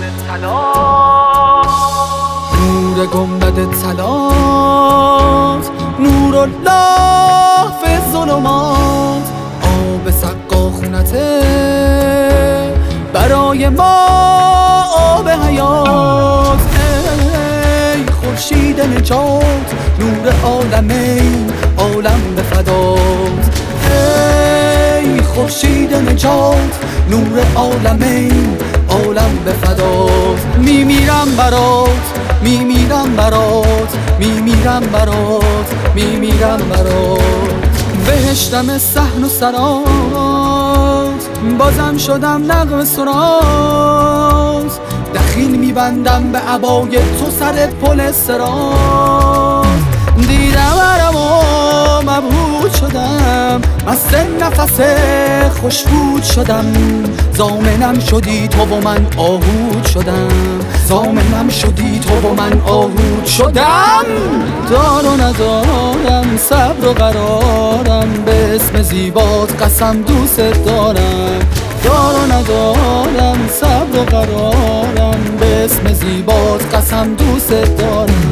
نور گنبد طلات، نور الله فی الظلمات. آب سقا خونته برای ما آب حیات. ای خورشید نجات، نور عالمین عالم به فدات. ای خورشید نجات، نور عالمین عالم به فدات. میمیرم برات، میمیرم برات، میمیرم برات، میمیرم برات. بهشتم صحن و سرات، بازم شدم نغمه سرات. دخیل میبندم به عبای تو سر پل صراط. دیدم عرم و مبهوت شدم، مست نفس خوشبود شدم. ضامنم شدی تو و من آهود شدم، ضامنم شدی تو و من آهود شدم. دار و ندارم صبر و قرارم، به اسم زیبات قسم دوست دارم. دار و ندارم صبر و قرارم، به اسم زیبات قسم دوست دارم.